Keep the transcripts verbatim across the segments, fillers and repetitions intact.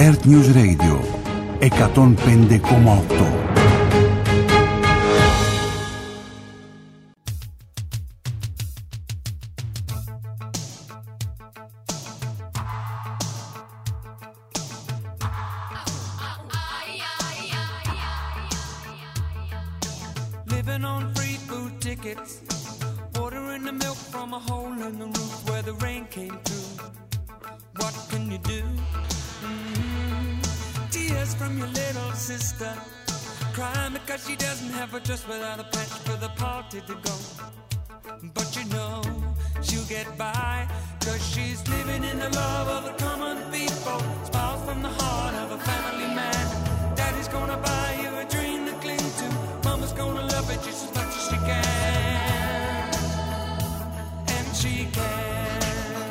Earth News Radio εκατόν πέντε κόμμα οκτώ. Living on free food tickets, watering the milk from a hole in the roof where the rain came through. What can you do? Mm-hmm. Tears from your little sister, crying because she doesn't have a dress without a patch for the party to go. But you know she'll get by, cause she's living in the love of the common people. Smiles from the heart of a family man. Daddy's gonna buy you a dream to cling to. Mama's gonna love it just as much as she can. And she can.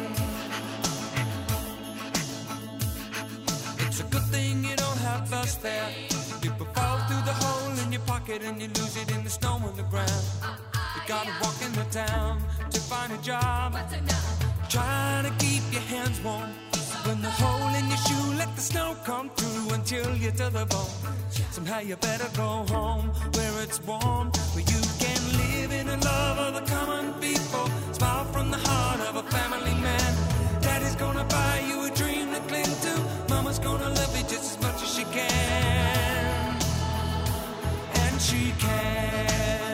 It's a good thing you don't have us there. People fall through the hole in your pocket and you lose it in the snow on the ground. You gotta walk in the town to find a job. Trying to keep your hands warm. When the hole in your shoe, let the snow come through until you're to the bone. Somehow you better go home where it's warm, where you can live in the love of the common people. Smile from the heart of a family man. Daddy's gonna buy you a dream to cling to. Mama's gonna love you just as much as she can. And she can.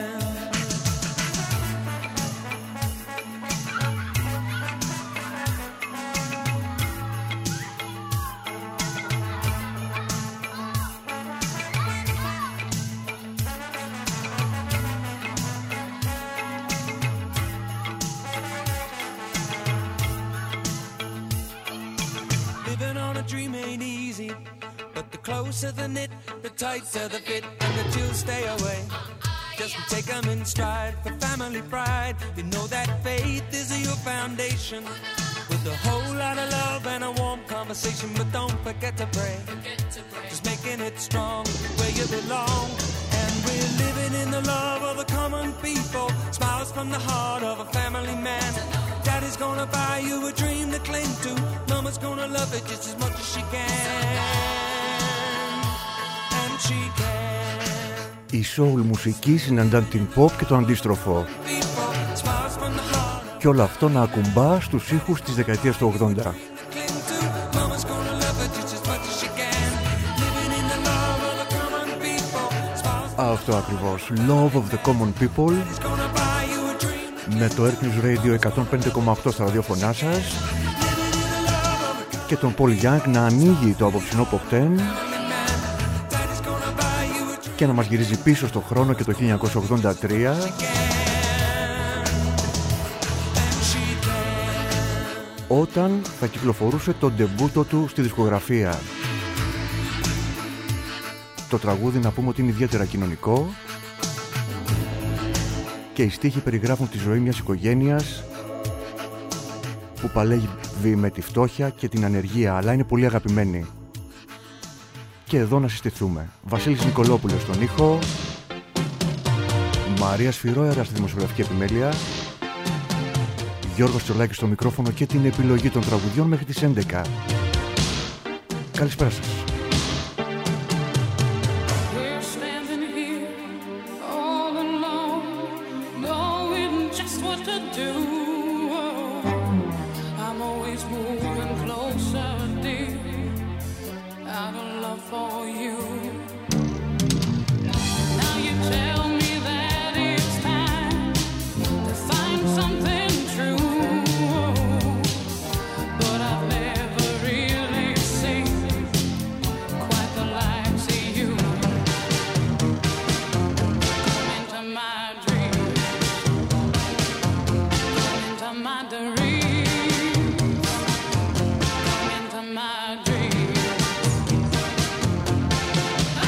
Dream ain't easy, but the closer the knit, the tighter the fit, and the chills stay away. Just take them in stride for family pride. You know that faith is your foundation, with a whole lot of love and a warm conversation. But don't forget to pray, just making it strong where you belong. And we're living in the love of the common people. Smiles from the heart of a family man. Daddy's gonna buy you a dream to cling to. Mama's gonna love it just as much as she can. And she can. Η soul μουσική συναντά την pop και το αντίστροφο. Και όλο αυτό να ακουμπά στους ήχους της δεκαετίας του ογδόντα. Αυτό ακριβώς. Love of the common people. Με το Earth News Radio εκατόν πέντε κόμμα οκτώ στα ραδιόφωνά σας. Και τον Paul Young να ανοίγει το απόψινό Pop δέκα και να μας γυρίζει πίσω στο χρόνο και το χίλια εννιακόσια ογδόντα τρία, όταν θα κυκλοφορούσε το ντεμπούτο του στη δισκογραφία. Το τραγούδι να πούμε ότι είναι ιδιαίτερα κοινωνικό και οι στίχοι περιγράφουν τη ζωή μιας οικογένειας που παλεύει με τη φτώχεια και την ανεργία, αλλά είναι πολύ αγαπημένοι. Και εδώ να συστηθούμε. Βασίλης Νικολόπουλος στον ήχο, Μαρία Σφυρόερα στη δημοσιογραφική επιμέλεια, Γιώργος Τσολάκης στο μικρόφωνο και την επιλογή των τραγουδιών μέχρι τις έντεκα. Καλησπέρα σας. My dream.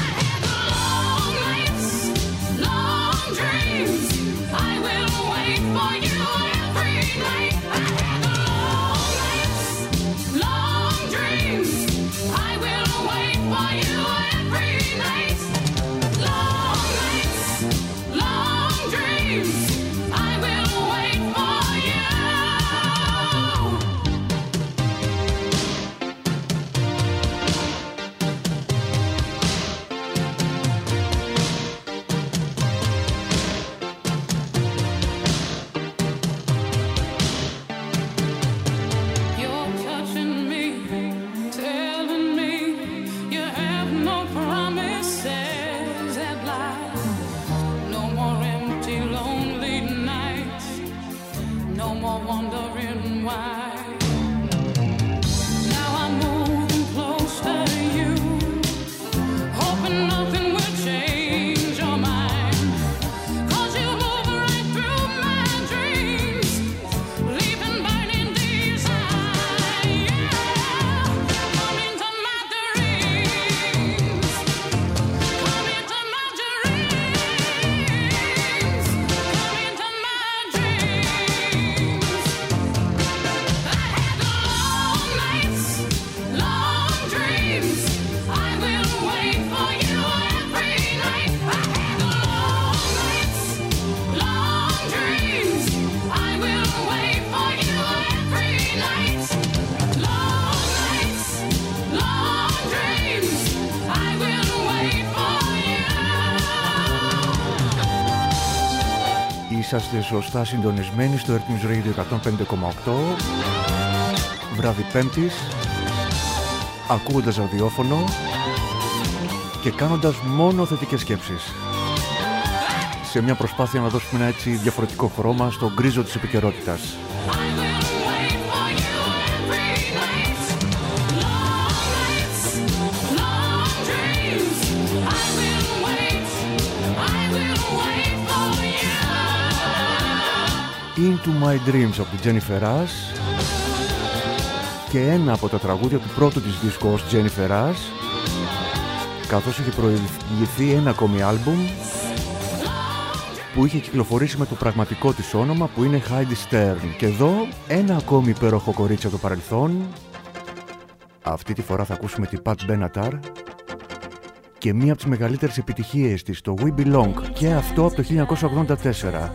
είσαστε σωστά συντονισμένοι στο Earth News Radio εκατόν πέντε κόμμα οκτώ, βράδυ Πέμπτης, ακούγοντας ραδιόφωνο και κάνοντας μόνο θετικές σκέψεις, σε μια προσπάθεια να δώσουμε ένα έτσι διαφορετικό χρώμα στο γκρίζο της επικαιρότητας. Into My Dreams από την Jennifer Rush και ένα από τα τραγούδια του πρώτου της δίσκου ως Jennifer Rush, καθώς είχε προηγηθεί ένα ακόμη άλμπουμ που είχε κυκλοφορήσει με το πραγματικό της όνομα, που είναι Heidi Stern. Και εδώ ένα ακόμη υπέροχο κορίτσι από το παρελθόν. Αυτή τη φορά θα ακούσουμε την Pat Benatar και μία από τις μεγαλύτερες επιτυχίες της, το We Belong, και αυτό από το χίλια εννιακόσια ογδόντα τέσσερα.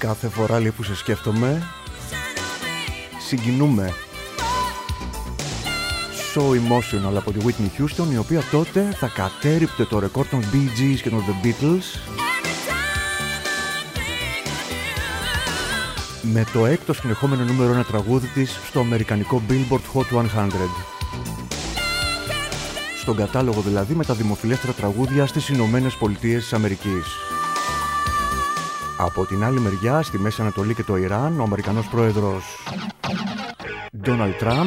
Κάθε φορά λέει που σε σκέφτομαι, συγκινούμε. So Emotional από τη Whitney Houston, η οποία τότε θα κατέρριπτε το ρεκόρ των Bee Gees και των The Beatles με το έκτο συνεχόμενο νούμερο ένα τραγούδι της στο αμερικανικό Billboard Hot εκατό. Στον κατάλογο δηλαδή με τα δημοφιλέστερα τραγούδια στις Ηνωμένες Πολιτείες της Αμερικής. Από την άλλη μεριά, στη Μέση Ανατολή και το Ιράν, ο Αμερικανός πρόεδρος Ντόναλντ Τραμπ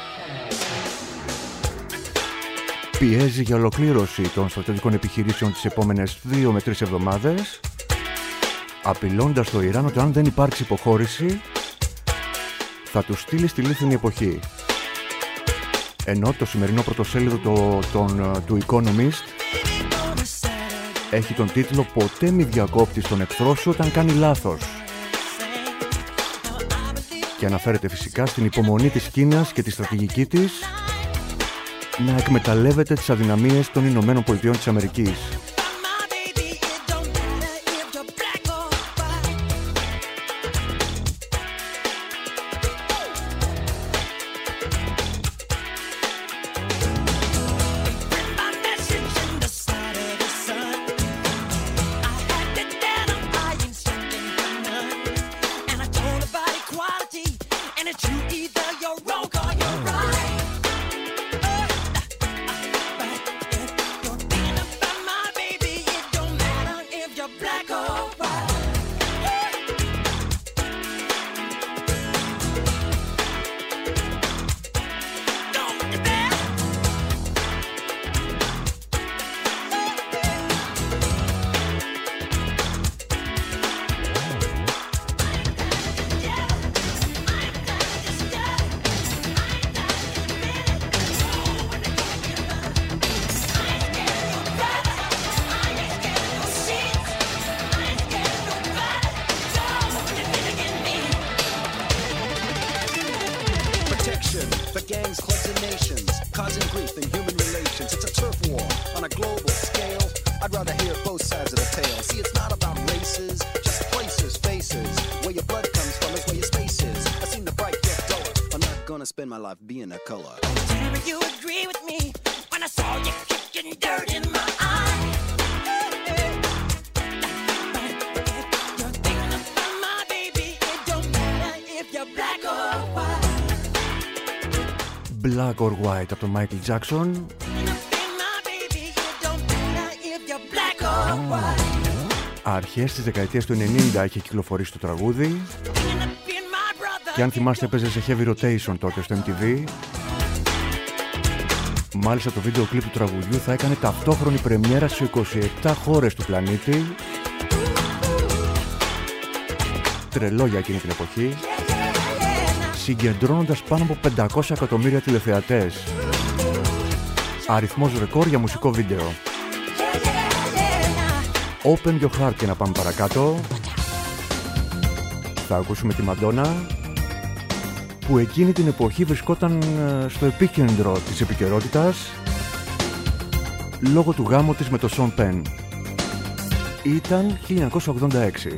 πιέζει για ολοκλήρωση των στρατιωτικών επιχειρήσεων τις επόμενες δύο με τρεις εβδομάδες, απειλώντας το Ιράν ότι αν δεν υπάρξει υποχώρηση θα του στείλει στη λίθινη εποχή. Ενώ το σημερινό πρωτοσέλιδο το, τον, του Economist έχει τον τίτλο «Ποτέ μη διακόπτεις τον εχθρό σου όταν κάνει λάθος» και αναφέρεται φυσικά στην υπομονή της Κίνας και τη στρατηγική της να εκμεταλλεύεται τις αδυναμίες των Ηνωμένων Πολιτειών της Αμερικής. Black or White από τον Michael Jackson. Αρχές της δεκαετίας του ενενήντα είχε κυκλοφορήσει το τραγούδι και αν θυμάστε έπαιζε σε heavy rotation τότε στο εμ τι βι. Μάλιστα το βίντεο κλιπ του τραγουδιού θα έκανε ταυτόχρονη πρεμιέρα σε είκοσι επτά χώρες του πλανήτη. Τρελό για εκείνη την εποχή, συγκεντρώνοντας πάνω από πεντακόσια εκατομμύρια τηλεθεατές. Αριθμός ρεκόρ για μουσικό βίντεο. Open your heart και να πάμε παρακάτω. Θα ακούσουμε τη Μαντόνα, που εκείνη την εποχή βρισκόταν στο επίκεντρο της επικαιρότητας λόγω του γάμου της με τον Σον Πεν. Ήταν χίλια εννιακόσια ογδόντα έξι.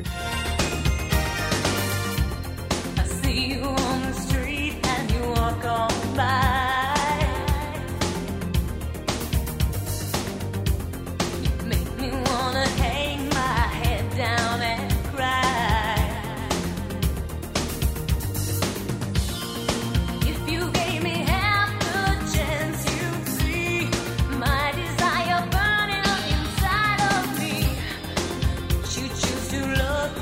Look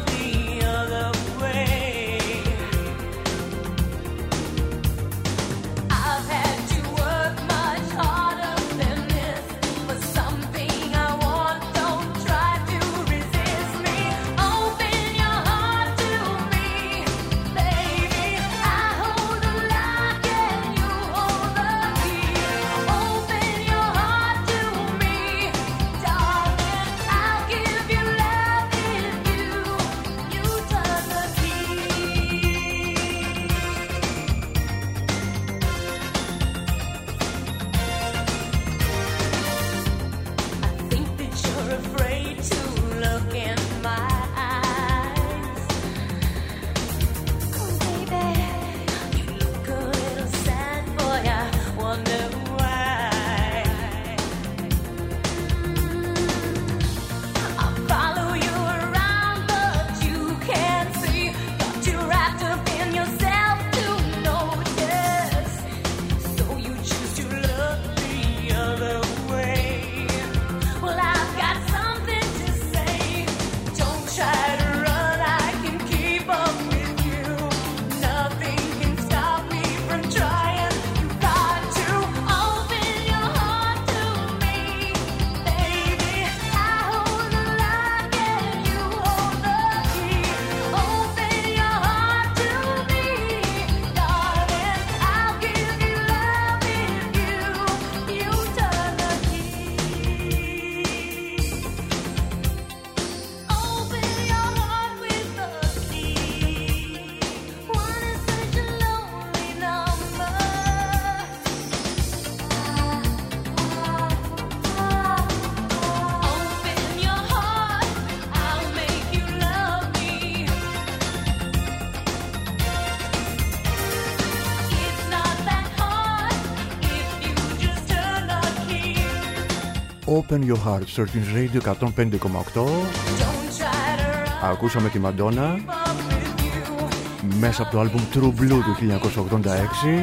Open Your Heart στο Earth Radio εκατόν πέντε κόμμα οκτώ. Ακούσαμε τη Μαντόνα μέσα από το άλμπουμ True Blue του χίλια εννιακόσια ογδόντα έξι.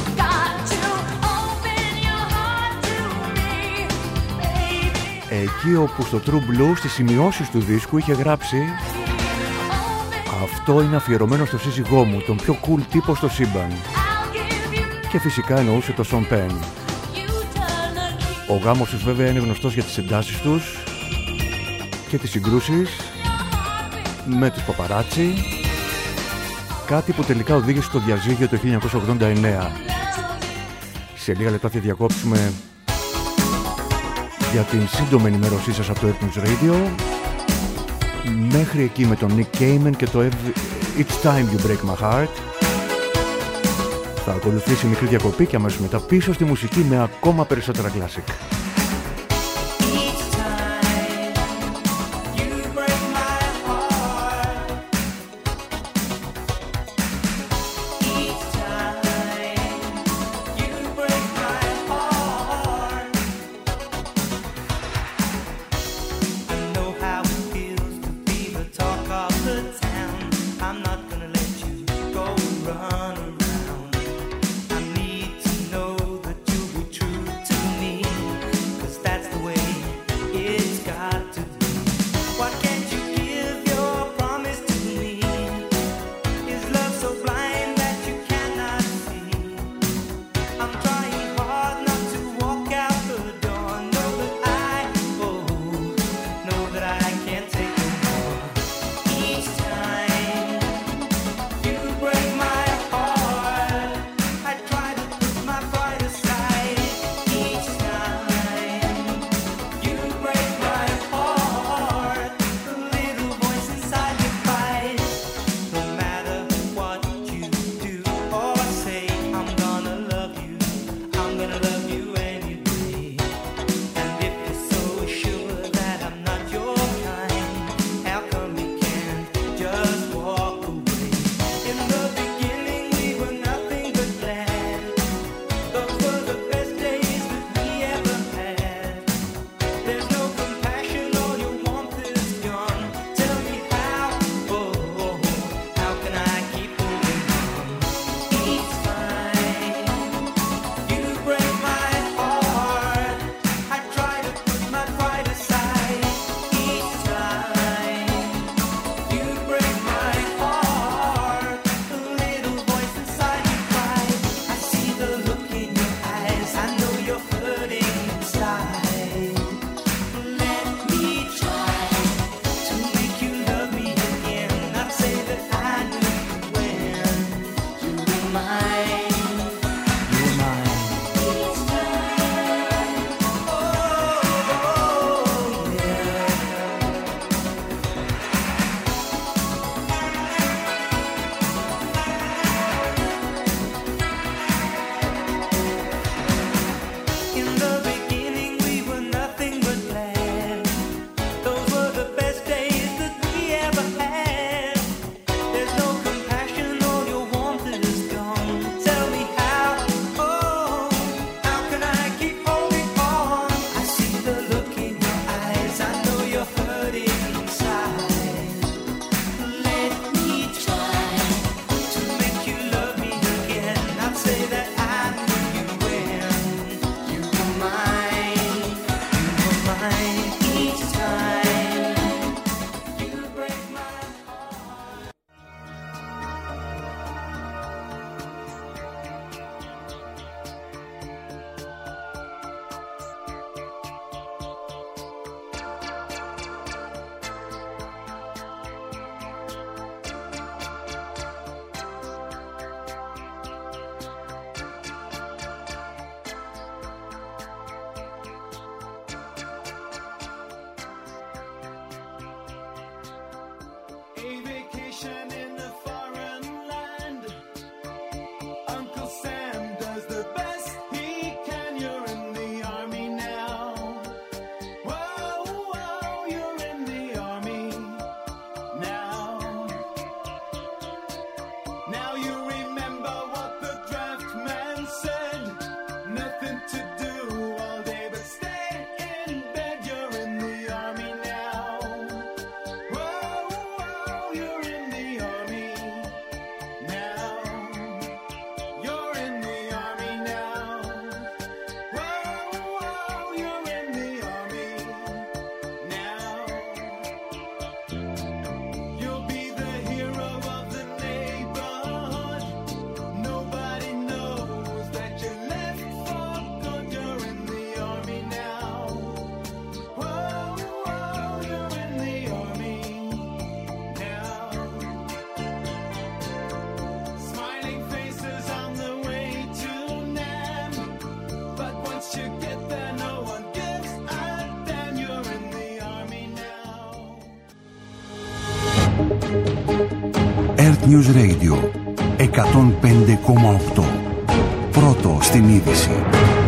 Εκεί όπου στο True Blue στις σημειώσεις του δίσκου είχε γράψει «Αυτό είναι αφιερωμένο στο σύζυγό μου, τον πιο cool τύπο στο σύμπαν». Και φυσικά εννοούσε το Sean Penn. Ο γάμος τους βέβαια είναι γνωστός για τις εντάσεις τους και τις συγκρούσεις με τους παπαράτσι, κάτι που τελικά οδήγησε στο διαζύγιο το χίλια εννιακόσια ογδόντα εννέα. Σε λίγα λεπτά θα διακόψουμε για την σύντομη ενημέρωσή σας από το Airtunes Radio. Μέχρι εκεί με τον Nick Cayman και το It's Time You Break My Heart. Θα ακολουθήσει μικρή διακοπή και αμέσως μετά πίσω στη μουσική με ακόμα περισσότερα classic. Run around. I need to know that you'll be true to me. Earth News Radio εκατόν πέντε κόμμα οκτώ. Πρώτο στην είδηση.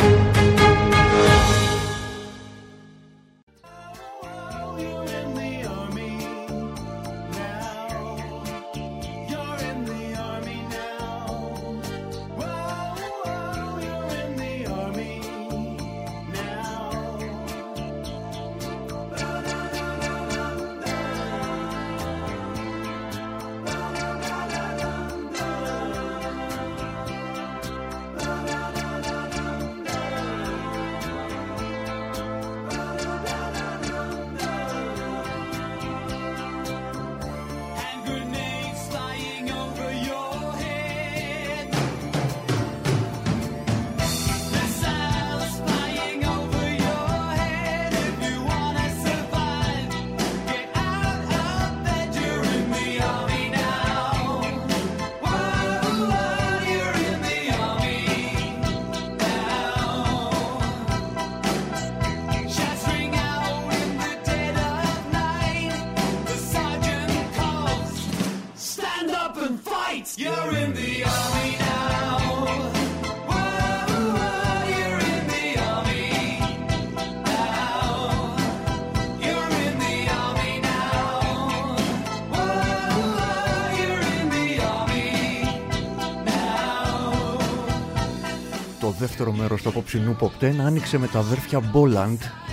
Το δεύτερο μέρος του απόψινού Pop δέκα άνοιξε με τα αδέρφια Boland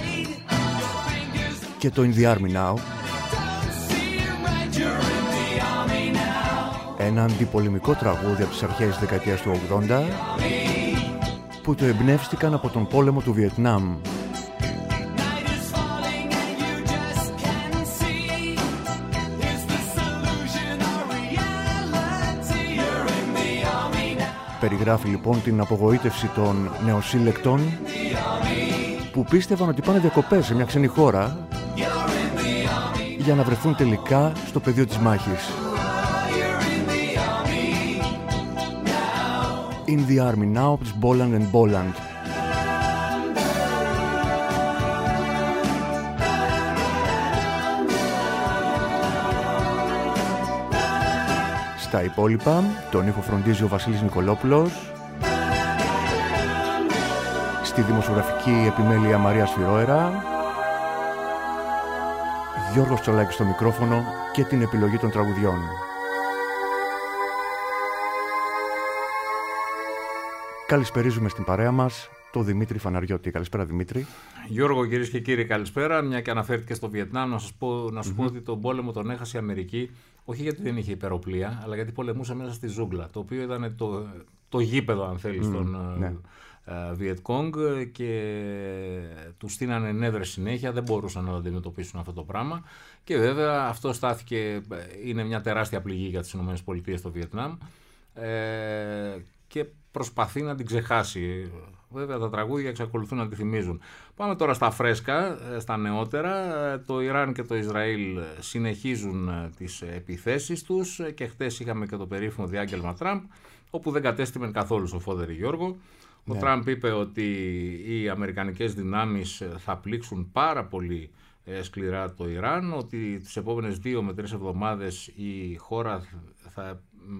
και το In the Army Now. Ένα αντιπολεμικό τραγούδι από τις αρχές της δεκαετίας του ογδόντα που το εμπνεύστηκαν από τον πόλεμο του Βιετνάμ. Περιγράφει λοιπόν την απογοήτευση των νεοσύλλεκτων που πίστευαν ότι πάνε διακοπές σε μια ξένη χώρα για να βρεθούν τελικά στο πεδίο της μάχης. In the Army Now από τους Boland and Boland. Στα υπόλοιπα, τον ήχο φροντίζει ο Βασίλης Νικολόπουλος. Στη δημοσιογραφική επιμέλεια Μαρία Σφυρόερα. Γιώργος Τσολάκης στο μικρόφωνο και την επιλογή των τραγουδιών. Καλησπερίζουμε στην παρέα μας το Δημήτρη Φαναριώτη. Καλησπέρα Δημήτρη. Γιώργο, κυρίες και κύριοι, καλησπέρα. Μια και αναφέρθηκε στο Βιετνάμ, να σας πω, να σου mm-hmm. πω ότι τον πόλεμο τον έχασε η Αμερική, όχι γιατί δεν είχε υπεροπλία, αλλά γιατί πολεμούσε μέσα στη ζούγκλα, το οποίο ήταν το, το γήπεδο, αν θέλεις, mm, των ναι. Βιετκόγκ, και του στείνανε νέδρες συνέχεια, δεν μπορούσαν να αντιμετωπίσουν αυτό το πράγμα. Και βέβαια αυτό στάθηκε, είναι μια τεράστια πληγή για τις ΗΠΑ στο Βιετνάμ. Ε, και προσπαθεί να την ξεχάσει. Βέβαια τα τραγούδια εξακολουθούν να τη θυμίζουν. Πάμε τώρα στα φρέσκα, στα νεότερα. Το Ιράν και το Ισραήλ συνεχίζουν τις επιθέσεις τους και χτες είχαμε και το περίφημο διάγγελμα Τραμπ, όπου δεν κατέστημεν καθόλου σοφόδερη Γιώργο. Ναι. Ο Τραμπ είπε ότι οι αμερικανικές δυνάμεις θα πλήξουν πάρα πολύ σκληρά το Ιράν, ότι τις επόμενες δύο με τρεις εβδομάδες η χώρα θα,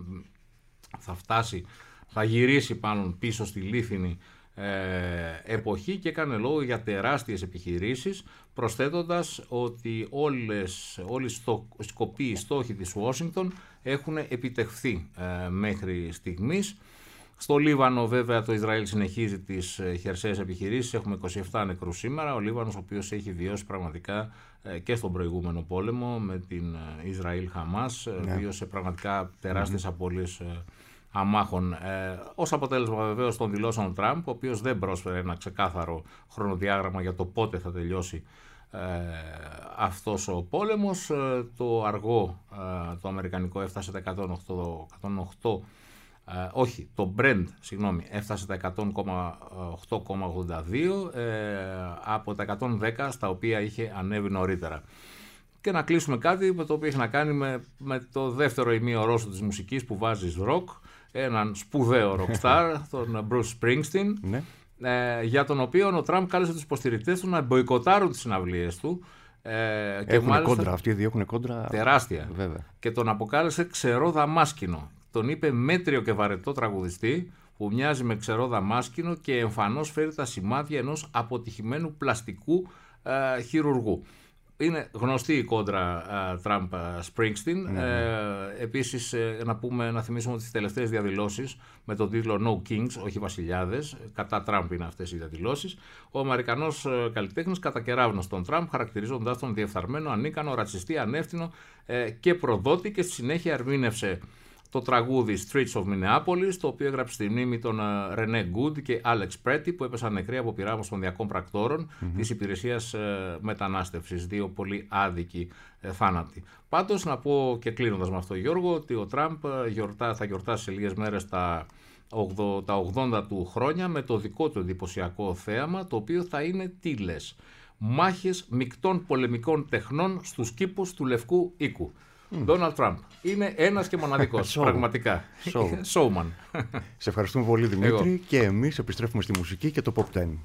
θα φτάσει, θα γυρίσει πάνω πίσω στη λίθινη ε, εποχή, και έκανε λόγο για τεράστιες επιχειρήσεις, προσθέτοντας ότι όλες, όλοι οι σκοποί, οι στόχοι της Ουάσιγκτον έχουν επιτευχθεί ε, μέχρι στιγμής. Στο Λίβανο βέβαια το Ισραήλ συνεχίζει τις χερσαίες επιχειρήσεις, έχουμε είκοσι επτά νεκρούς σήμερα. Ο Λίβανος, ο οποίος έχει βιώσει πραγματικά ε, και στον προηγούμενο πόλεμο με την Ισραήλ-Χαμάς, ναι. Βίωσε πραγματικά τεράστιες mm-hmm. απώλειες ε, αμάχων. Ε, ως αποτέλεσμα βεβαίως των δηλώσεων Τραμπ, ο οποίος δεν πρόσφερε ένα ξεκάθαρο χρονοδιάγραμμα για το πότε θα τελειώσει ε, αυτός ο πόλεμος. Ε, το αργό, ε, το αμερικανικό έφτασε τα εκατόν οκτώ, ε, όχι, το Brent, συγγνώμη, έφτασε τα εκατόν οκτώ κόμμα ογδόντα δύο ε, από τα εκατόν δέκα στα οποία είχε ανέβει νωρίτερα. Και να κλείσουμε κάτι με το οποίο έχει να κάνει με, με το δεύτερο ημίωρό σου της μουσικής που βάζεις rock, έναν σπουδαίο rockstar, τον Bruce Springsteen, ναι. ε, για τον οποίο ο Τραμπ κάλεσε τους υποστηρικτές του να μποϊκοτάρουν τις συναυλίες του, Ε, και έχουν μάλιστα, κόντρα, αυτοί οι δύο έχουν κόντρα. Τεράστια. Βέβαια. Και τον αποκάλεσε ξερό δαμάσκηνο. Τον είπε μέτριο και βαρετό τραγουδιστή που μοιάζει με ξερό δαμάσκηνο και εμφανώς φέρει τα σημάδια ενός αποτυχημένου πλαστικού ε, χειρουργού. Είναι γνωστή η κόντρα Τραμπ-Σπρίνγκστιν. Mm. Ε, επίσης, ε, να, πούμε, να θυμίσουμε τις τελευταίες διαδηλώσεις με τον τίτλο No Kings, όχι βασιλιάδες, κατά Τραμπ είναι αυτές οι διαδηλώσεις. Ο Αμερικανός ε, καλλιτέχνης κατακεράβνωσε τον Τραμπ, χαρακτηρίζοντας τον διεφθαρμένο, ανίκανο, ρατσιστή, ανεύθυνο ε, και προδότη, και στη συνέχεια ερμήνευσε το τραγούδι Streets of Minneapolis, το οποίο έγραψε στη μνήμη των René Good και Alex Pretty, που έπεσαν νεκροί από πειρά ομοσπονδιακών πρακτόρων mm-hmm. της υπηρεσίας ε, μετανάστευσης. Δύο πολύ άδικοι ε, θάνατοι. Πάντως, να πω και κλείνοντας με αυτό, Γιώργο, ότι ο Τραμπ γιορτά, θα γιορτάσει σε λίγες μέρες τα, τα ογδόντα του χρόνια με το δικό του εντυπωσιακό θέαμα, το οποίο θα είναι τι λες? Μάχες μεικτών πολεμικών τεχνών στους κήπους του Λευκού Οίκου. Ντόναλντ mm. Τραμπ. Είναι ένας και μοναδικός, πραγματικά. Showman. Σε ευχαριστούμε πολύ, Δημήτρη. Εγώ. Και εμείς επιστρέφουμε στη μουσική και το Pop δέκα.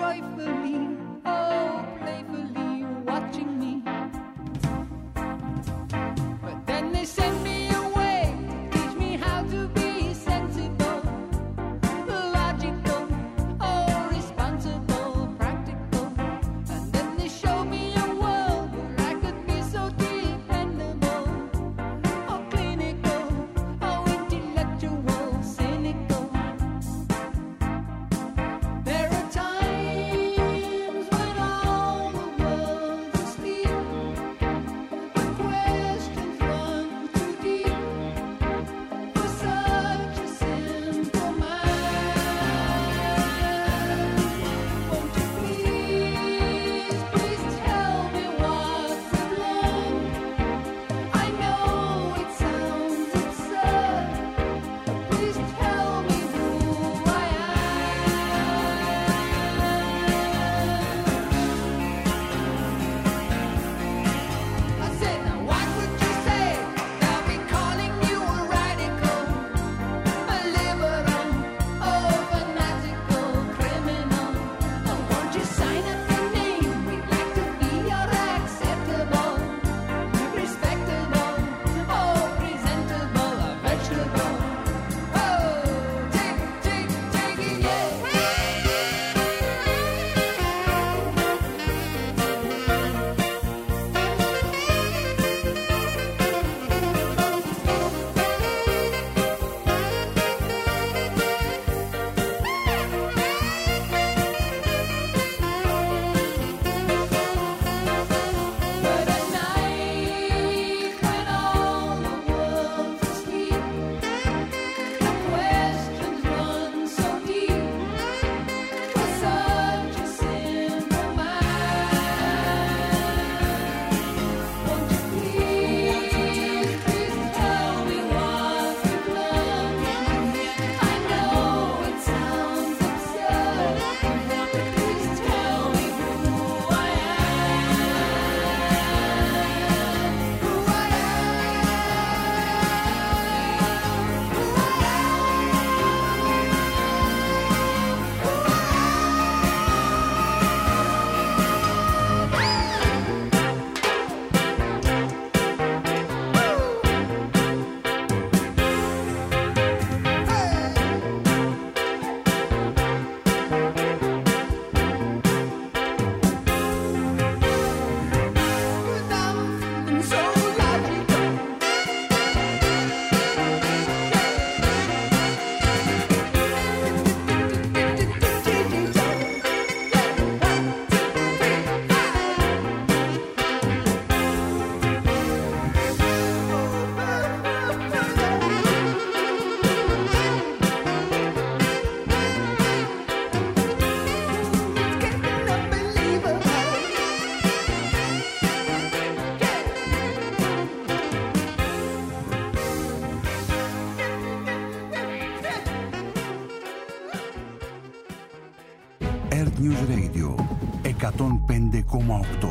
Joyfully, oh, playfully watching me. Earth News Radio εκατόν πέντε κόμμα οκτώ.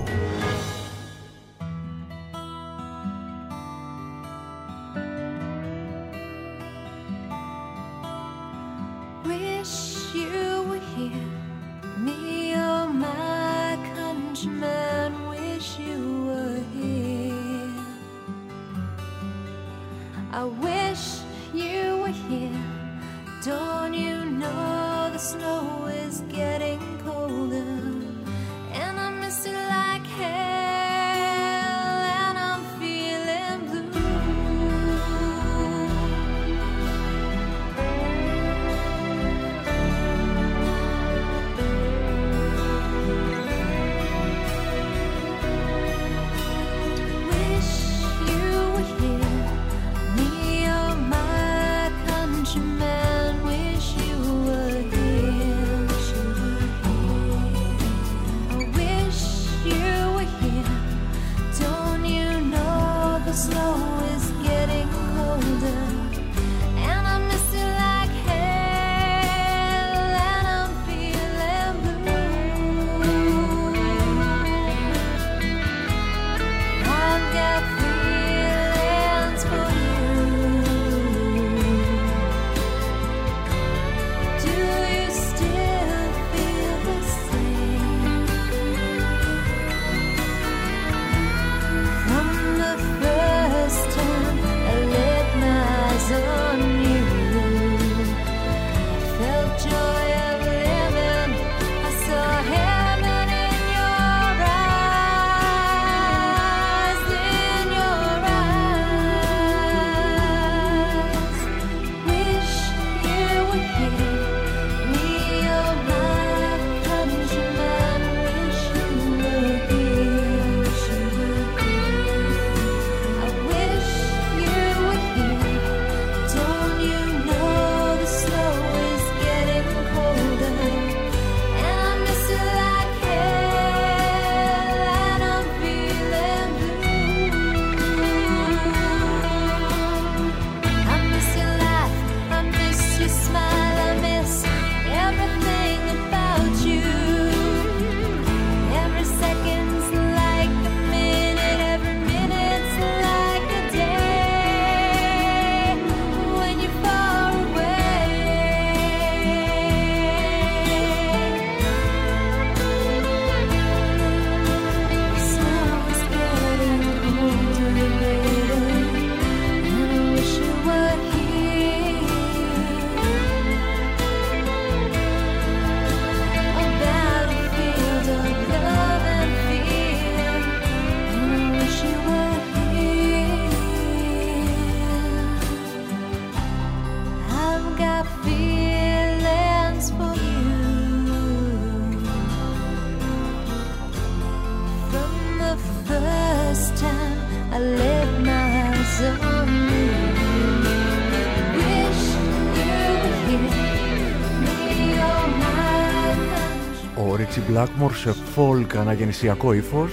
Blackmore σε folk αναγεννησιακό ύφος,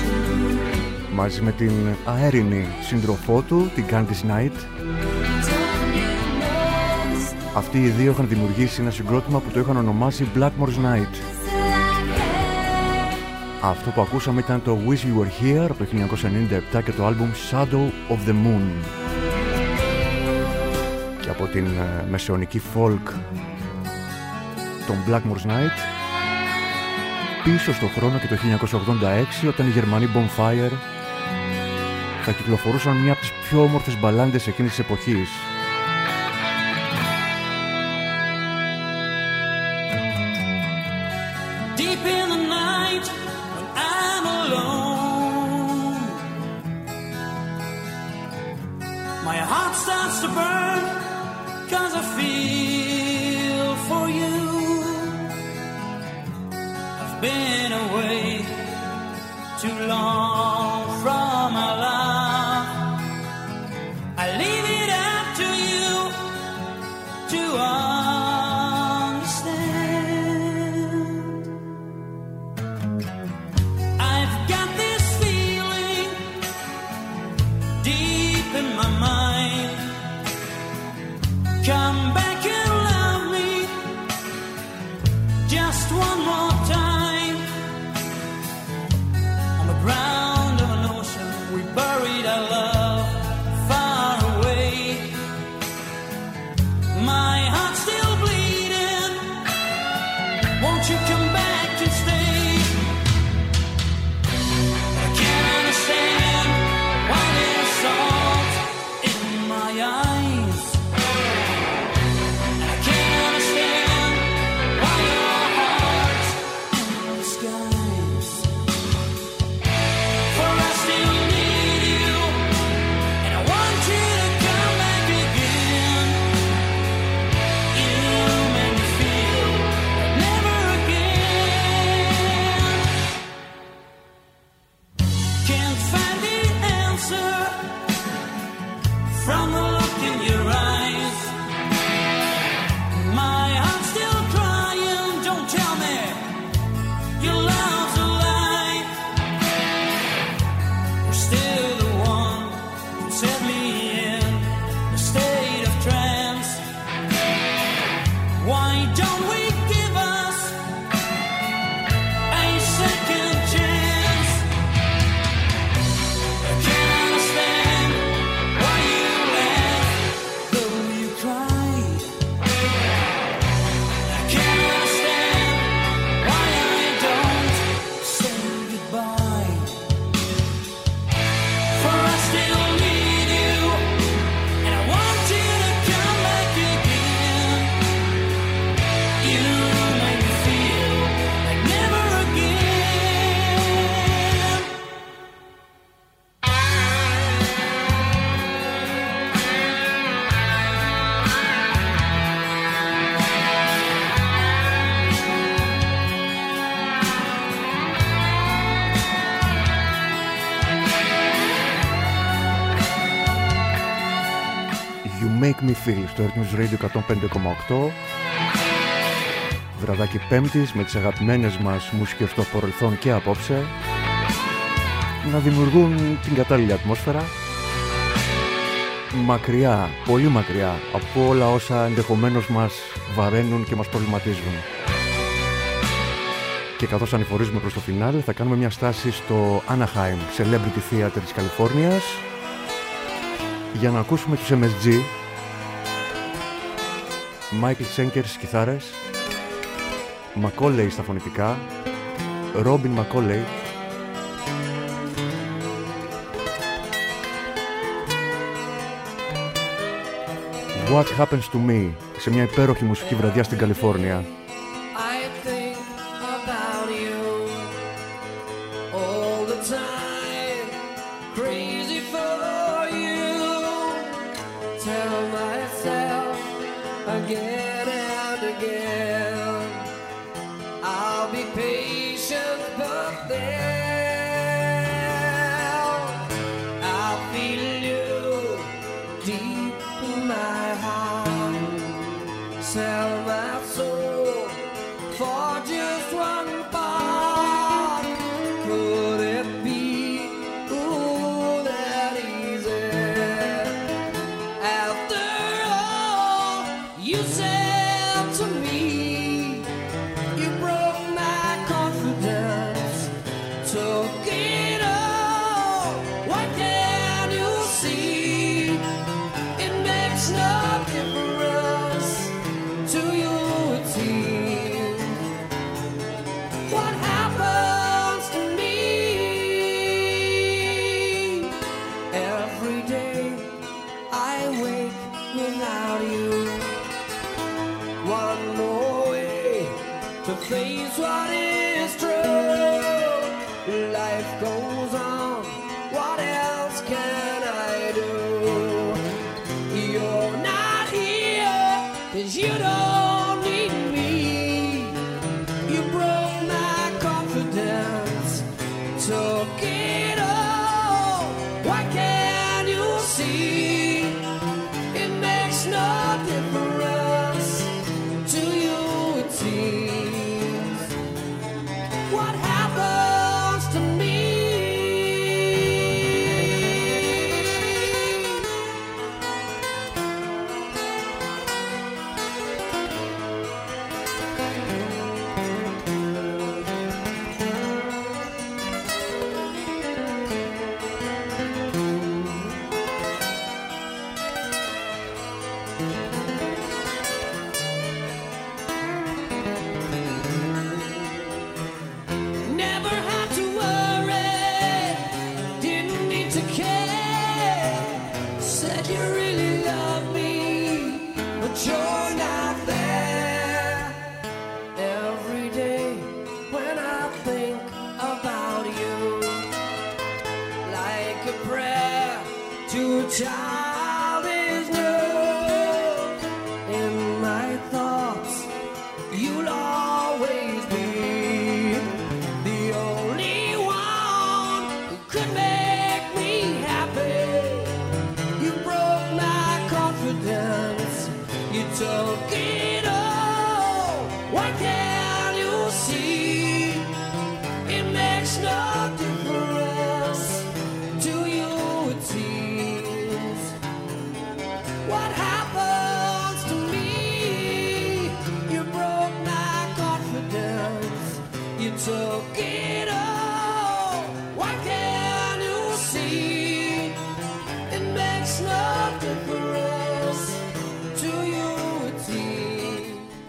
μαζί με την αέρινη σύντροφό του, την Candice Night. Αυτοί οι δύο είχαν δημιουργήσει ένα συγκρότημα που το είχαν ονομάσει Blackmore's Night. Αυτό που ακούσαμε ήταν το Wish You Were Here από το χίλια εννιακόσια ενενήντα επτά και το άλμπουμ Shadow of the Moon. Και από την μεσαιωνική folk των Blackmore's Night πίσω στο χρόνο και το χίλια εννιακόσια ογδόντα έξι, όταν οι Γερμανοί Bonfire θα κυκλοφορούσαν μια από τις πιο όμορφες μπαλάντες εκείνης της εποχής. Come back and love me just one more from the look in your eyes. My heart's still crying, don't tell me your love's a lie. You're still the one who set me in a state of trance. Why don't we give us a second chance? I can't understand why you laugh, though you cry. I can't understand why I don't say goodbye. For I still need you, and I want you to come back again. You make me feel like never again. You Make Me Feel στο Rhythmus Radio εκατόν πέντε κόμμα οκτώ. Βραδάκι Πέμπτης με τις αγαπημένες μας μουσικές στο παρελθόν και απόψε να δημιουργούν την κατάλληλη ατμόσφαιρα μακριά, πολύ μακριά από όλα όσα ενδεχομένως μας βαραίνουν και μας προβληματίζουν. Και καθώς ανηφορίζουμε προς το φινάλε θα κάνουμε μια στάση στο Anaheim Celebrity Theater της Καλιφόρνιας για να ακούσουμε τους εμ ες τζι, Michael Schenker στις κιθάρες, Macaulay στα φωνητικά, Robin Macaulay, What Happens to Me, σε μια υπέροχη μουσική βραδιά στην Καλιφόρνια. I think about you all the time, crazy for you. Tell myself again and again, I'll be patient, but then I'll feel you deep in my heart. Sell my soul for just one part. Could it be ooh, that easy? After all you said to me, you broke my confidence, took it all. Why can't you see? It makes no difference to you, it seems. What happens to me? Every day I wake without you. One more way to face what is true. Life goes on, what else can I do? You're not here, 'cause you don't need me. You broke my confidence, took it all. Why can't you see? It makes no difference to you, it seems. What happens to me? Never had to worry, didn't need to care. Said you really love me, but you're not there. Every day when I think about you, like a prayer to a child is new. In my thoughts, you'll always be the only one who could make me happy. You broke my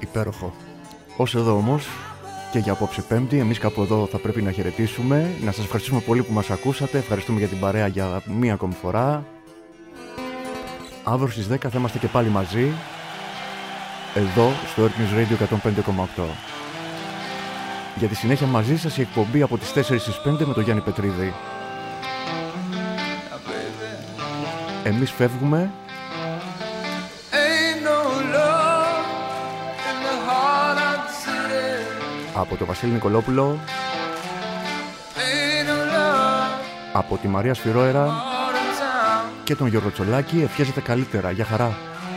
Υπέροχο. Ως εδώ όμως και για απόψε Πέμπτη, εμείς κάπου εδώ θα πρέπει να χαιρετήσουμε. Να σας ευχαριστούμε πολύ που μας ακούσατε. Ευχαριστούμε για την παρέα για μία ακόμη φορά. Αύριο στις δέκα θα είμαστε και πάλι μαζί, εδώ στο Earth News Radio εκατόν πέντε κόμμα οκτώ. Για τη συνέχεια μαζί σας η εκπομπή από τις τέσσερις στις πέντε με τον Γιάννη Πετρίδη. Εμείς φεύγουμε. Από τον Βασίλη Νικολόπουλο, από τη Μαρία Σφυρόερα και τον Γιώργο Τσολάκη, ευχέζεται καλύτερα. Για χαρά.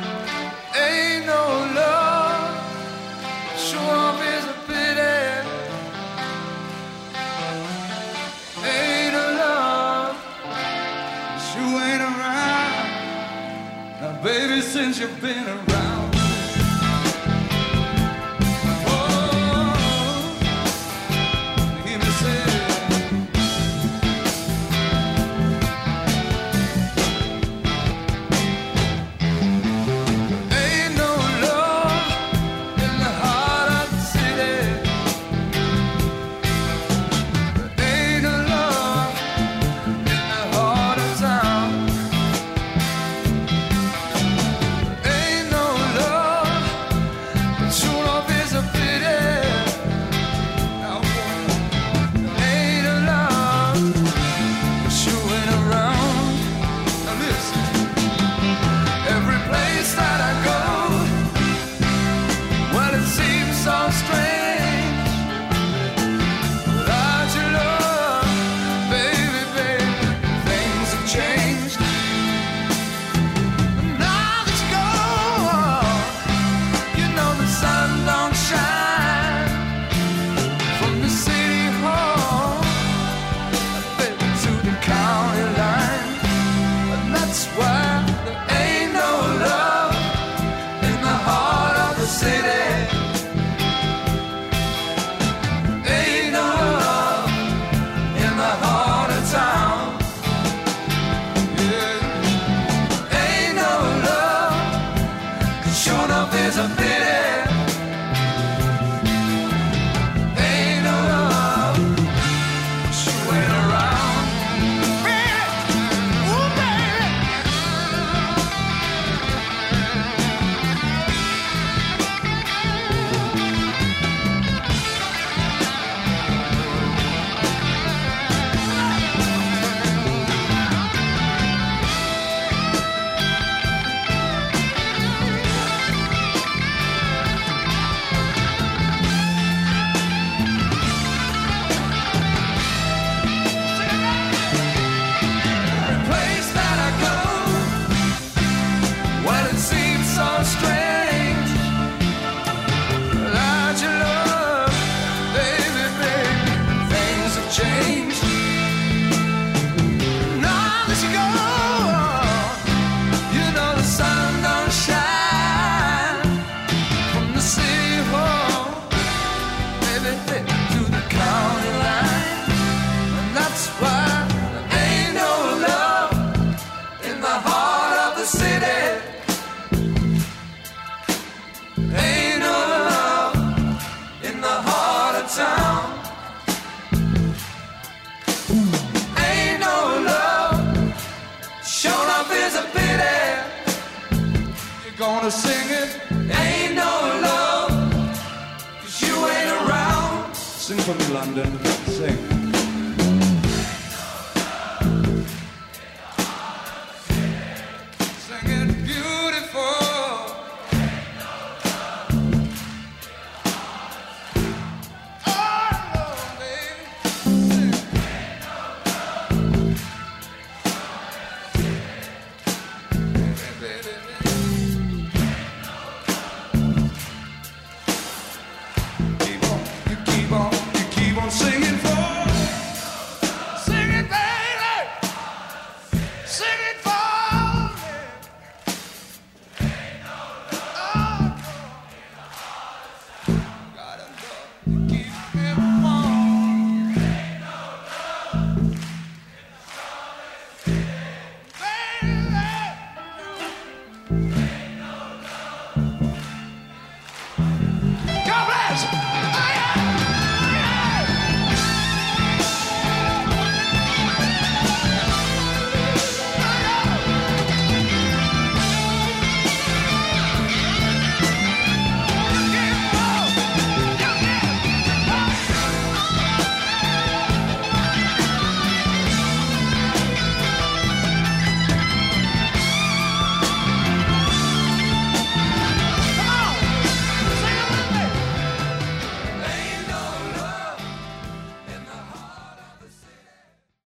Gonna sing it, ain't no love, 'cause you ain't around. Sing for me, London, sing.